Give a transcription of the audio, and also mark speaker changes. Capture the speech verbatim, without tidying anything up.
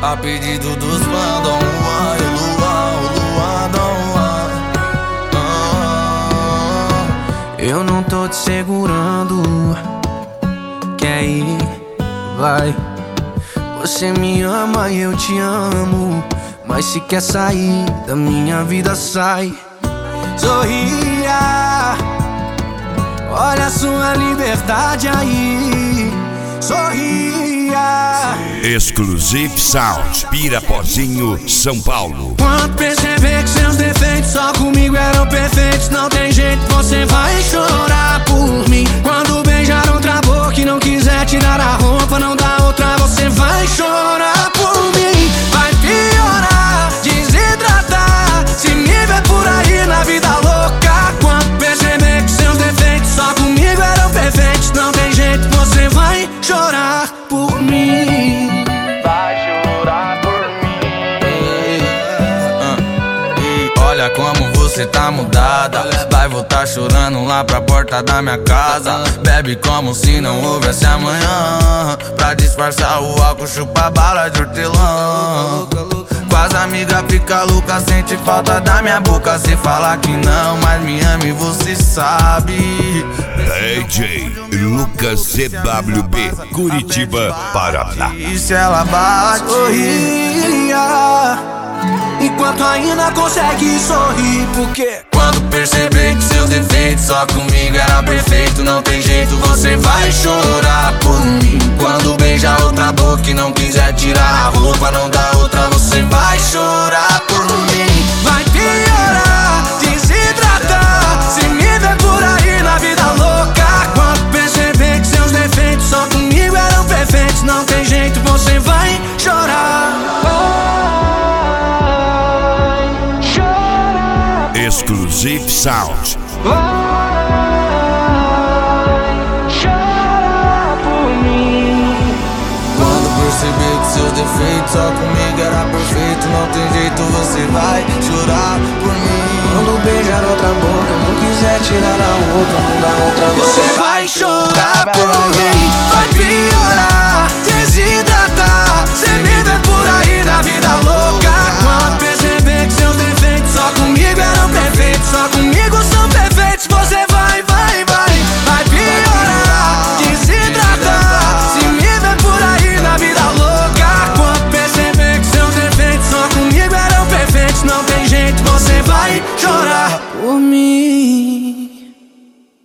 Speaker 1: A pedido dos fãs, Dom Juan, o Luan, o Luan, Dom Juan. Ah.
Speaker 2: Eu não tô te segurando, quer ir, vai. Você me ama e eu te amo, mas se quer sair da minha vida, sai. Sorria, olha a sua liberdade aí. Sorria.
Speaker 3: Exclusive Sound, Pirapozinho, São Paulo.
Speaker 2: Quando perceber que seus defeitos só comigo eram perfeitos, não tem jeito, você vai chorar por mim. Quando beijar outra boca e não quiser tirar a roupa, não dá outra, você vai chorar por mim. Vai piorar, desidratar, se me ver por aí na vida louca. Quando perceber que seus defeitos só comigo eram perfeitos, não tem jeito, você vai chorar por mim.
Speaker 1: Vai chorar por mim. E olha como você tá mudada. Vai voltar chorando lá pra porta da minha casa. Bebe como se não houvesse amanhã. Pra disfarçar o álcool, chupa bala de hortelã. Com as amigas fica louca, sente falta da minha boca. Se falar que não, mas me ama e você sabe.
Speaker 3: D J Lucas C W B, Curitiba, Paraná.
Speaker 1: E se ela bate?
Speaker 2: Sorria, enquanto ainda consegue sorrir, porque
Speaker 1: quando perceber que seus defeitos só comigo era perfeito, não tem jeito, você vai chorar por mim. Quando beijar outra boca e não quiser tirar a roupa, não dá outra, você vai chorar por mim.
Speaker 2: vai piorar, desidratar, se me ver por aí na vida louca. Quando perceber que seus defeitos só comigo eram perfeitos, não tem jeito, você vai chorar.
Speaker 3: Exclusive Sound.
Speaker 2: Vai chorar por mim.
Speaker 1: Quando perceber que seus defeitos só comigo era perfeito, não tem jeito, você vai chorar por mim.
Speaker 2: Quando beijar outra boca, não quiser tirar a outra, não dá outra,